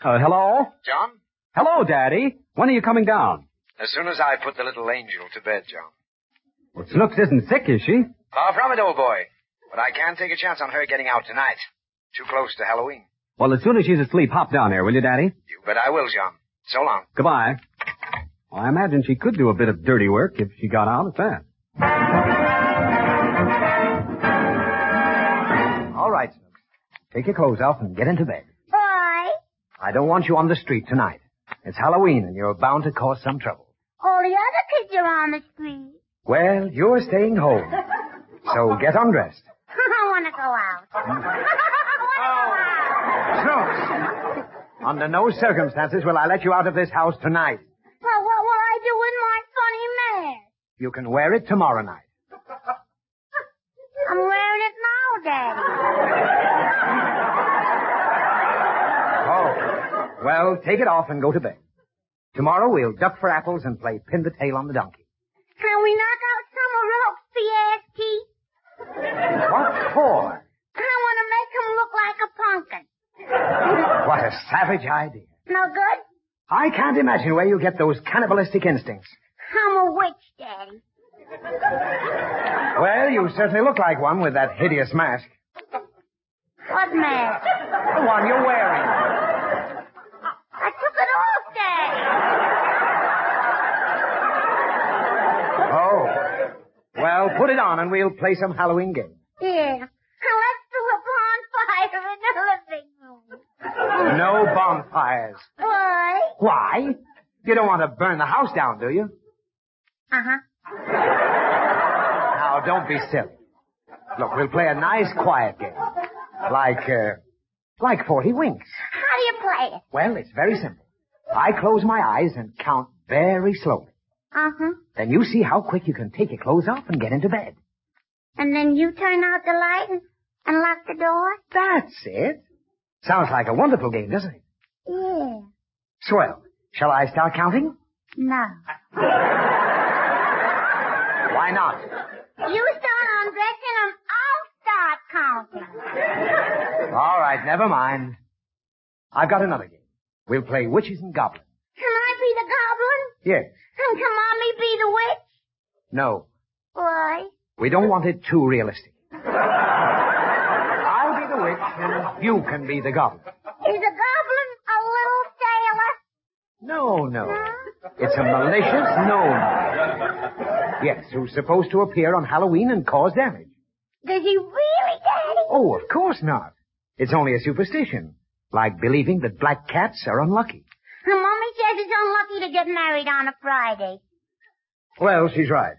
Hello? John? Hello, Daddy. When are you coming down? As soon as I put the little angel to bed, John. Well, Snooks isn't sick, is she? Far from it, old boy. But I can't take a chance on her getting out tonight. Too close to Halloween. Well, as soon as she's asleep, hop down there, will you, Daddy? You bet I will, John. So long. Goodbye. Well, I imagine she could do a bit of dirty work if she got out at that. All right, Snooks. Take your clothes off and get into bed. Why? I don't want you on the street tonight. It's Halloween, and you're bound to cause some trouble. All the other kids are on the street. Well, you're staying home. So get undressed. I want to go out. Snooks! Under no circumstances will I let you out of this house tonight. Well, what will I do with my funny mask? You can wear it tomorrow night. I'm wearing it now, Daddy. Oh. Well, take it off and go to bed. Tomorrow we'll duck for apples and play pin the tail on the donkey. Can we knock out some ropes, P.S.T.? What for? I want to make him look like a pumpkin. What a savage idea. No good? I can't imagine where you get those cannibalistic instincts. I'm a witch, Daddy. Well, you certainly look like one with that hideous mask. What mask? The one you're wearing. I took it off, Daddy. Oh. Well, put it on and we'll play some Halloween game. Yeah. Now let's do a bonfire in the living room. No bonfires. Why? Why? You don't want to burn the house down, do you? Uh-huh. Now, don't be silly. Look, we'll play a nice, quiet game. Like 40 Winks. How do you play it? Well, it's very simple. I close my eyes and count very slowly. Uh-huh. Then you see how quick you can take your clothes off and get into bed. And then you turn out the light and lock the door? That's it. Sounds like a wonderful game, doesn't it? Yeah. Swell. Shall I start counting? No. Why not? You start undressing and I'll start counting. All right, never mind. I've got another game. We'll play witches and goblins. Can I be the goblin? Yes. And can Mommy be the witch? No. Why? We don't want it too realistic. I'll be the witch and you can be the goblin. Is a goblin a little sailor? No. It's a malicious gnome. Yes, who's supposed to appear on Halloween and cause damage. Does he really, Daddy? Oh, of course not. It's only a superstition, like believing that black cats are unlucky. Mommy says it's unlucky to get married on a Friday. Well, she's right.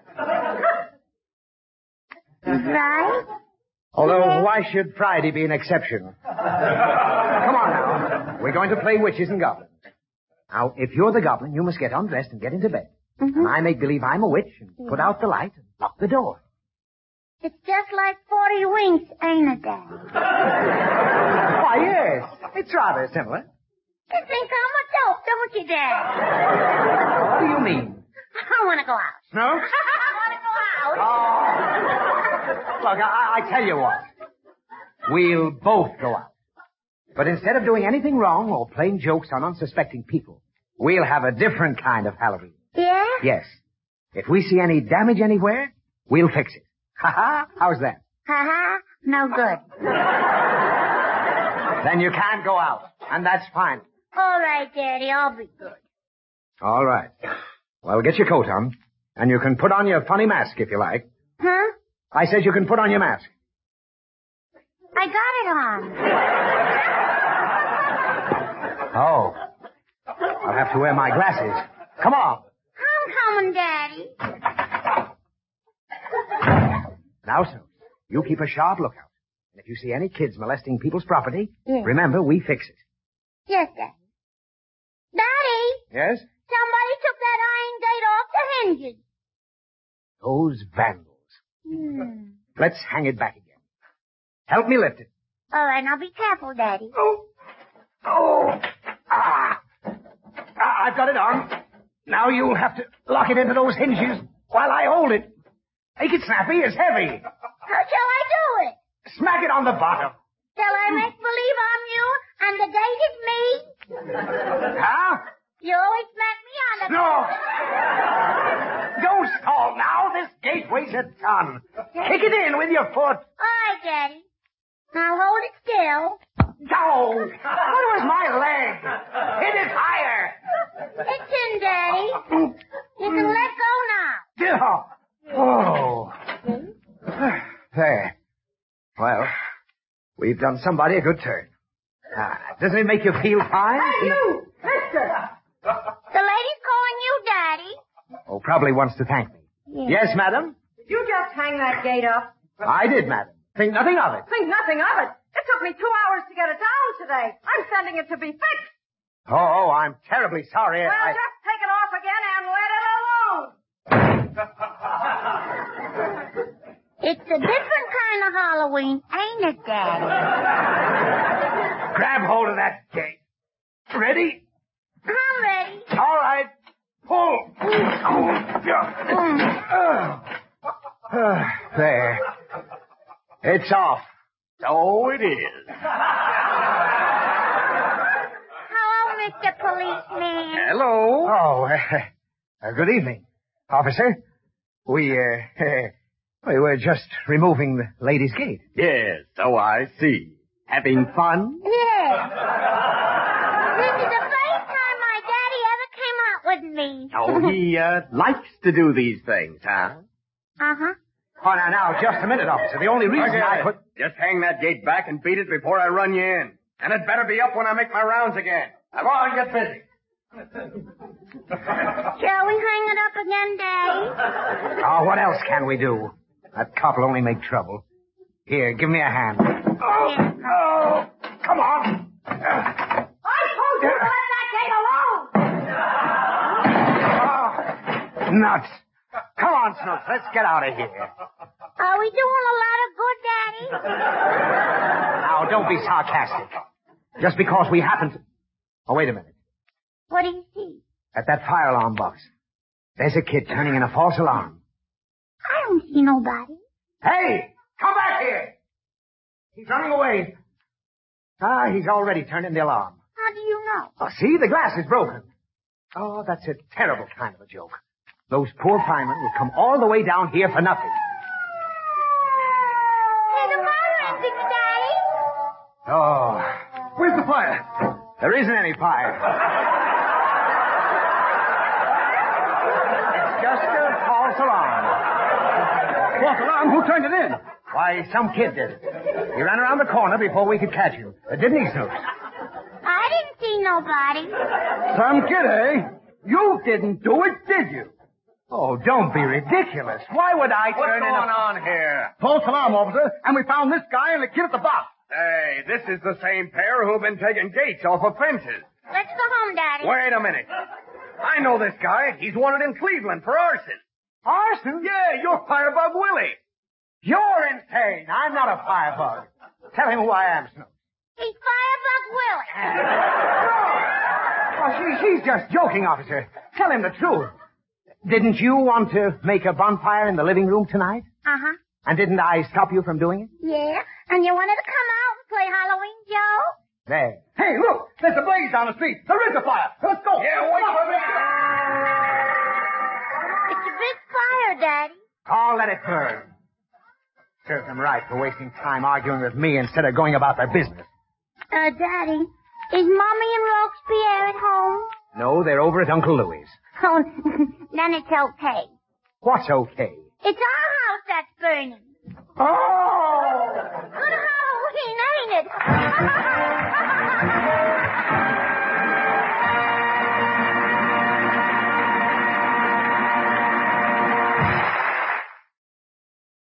Right? Although, why should Friday be an exception? Come on now. We're going to play witches and goblins. Now, if you're the goblin, you must get undressed and get into bed. Mm-hmm. And I make believe I'm a witch and put out the light and lock the door. It's just like 40 Winks, ain't it, Daddy? Why, yes. It's rather similar. You think I'm a dope, don't you, Dad? What do you mean? I want to go out. No? I want to go out. Oh. Look, I tell you what. We'll both go out. But instead of doing anything wrong or playing jokes on unsuspecting people, we'll have a different kind of Halloween. Yeah? Yes. If we see any damage anywhere, we'll fix it. Ha-ha. How's that? Ha-ha. No good. Then you can't go out. And that's fine. All right, Daddy. I'll be good. All right. Well, get your coat on. And you can put on your funny mask if you like. Huh? I said you can put on your mask. I got it on. Oh. I'll have to wear my glasses. Come on. I'm coming, Daddy. Now, Snoop, you keep a sharp lookout. And if you see any kids molesting people's property, Yes. remember, we fix it. Yes, Daddy. Daddy! Yes? Somebody took that iron gate off the hinges. Those vandals. Let's hang it back again. Help me lift it. All right, now be careful, Daddy. Oh. I've got it on. Now you'll have to lock it into those hinges while I hold it. Make it snappy. It's heavy. How shall I do it? Smack it on the bottom. Shall I make believe I'm you and the gate is me? Huh? You always smack me on the... No! Don't stall now. This gate weighs a ton. Kick it in with your foot. All right, Daddy. Now hold it still. No! What was my leg? Hit it higher. It's in, Daddy. You can let go now. Oh. There. Well, we've done somebody a good turn. Doesn't it make you feel fine? Hey, you! Mister! The lady's calling you Daddy. Oh, probably wants to thank me. Yes, madam? Did you just hang that gate up? I did, madam. Think nothing of it. Think nothing of it. It took me 2 hours to get it down today. I'm sending it to be fixed. Oh, I'm terribly sorry. Well, just take it off again and let it alone. It's a different kind of Halloween, ain't it, Daddy? Grab hold of that gate. Ready? I'm ready. All right. Pull. There. It's off. So it is. Hello, Mr. Policeman. Hello. Oh, good evening, officer. We were just removing the lady's gate. Yes, so I see. Having fun? Yes. This is the first time my daddy ever came out with me. Oh, he likes to do these things, huh? Uh-huh. Oh, now, just a minute, officer. The only reason I put... Just hang that gate back and beat it before I run you in. And it better be up when I make my rounds again. Come on, get busy. Shall we hang it up again, Daddy? Oh, what else can we do? That cop will only make trouble. Here, give me a hand. Oh, come on. I told you to let that gate alone. Nuts. Come on, Snooks. Let's get out of here. Are we doing a lot of good, Daddy? Now, don't be sarcastic. Just because we happen to... Oh, wait a minute. What do you see? At that fire alarm box. There's a kid turning in a false alarm. I don't see nobody. Hey! Come back here! He's running away. He's already turned in the alarm. How do you know? Oh, see? The glass is broken. Oh, that's a terrible kind of a joke. Those poor firemen will come all the way down here for nothing. Hey, the fire engine, Daddy. Oh. Where's the fire? There isn't any fire. It's just a false alarm. False alarm? Who turned it in? Why, some kid did it. He ran around the corner before we could catch him. Didn't he, Snooks? I didn't see nobody. Some kid, eh? You didn't do it, did you? Oh, don't be ridiculous. Why would I turn in What's going on here? False alarm, officer, and we found this guy and the kid at the box. Hey, this is the same pair who've been taking gates off of fences. Let's go home, Daddy. Wait a minute. I know this guy. He's wanted in Cleveland for arson. Arson? Yeah, you're Firebug Willie. You're insane. I'm not a firebug. Tell him who I am, Snooks. He's Firebug Willie. Oh, she's just joking, officer. Tell him the truth. Didn't you want to make a bonfire in the living room tonight? Uh-huh. And didn't I stop you from doing it? Yeah, and you wanted to come out and play Halloween, Joe? There. Hey, look! There's a blaze down the street. There is a fire. Let's go. Yeah, wait for me. It's a big fire, Daddy. Oh, let it burn. Serves them right for wasting time arguing with me instead of going about their business. Daddy, is Mommy and Robespierre at home? No, they're over at Uncle Louie's. Oh, then it's okay. What's okay? It's our house that's burning. Oh! Good Halloween, ain't it?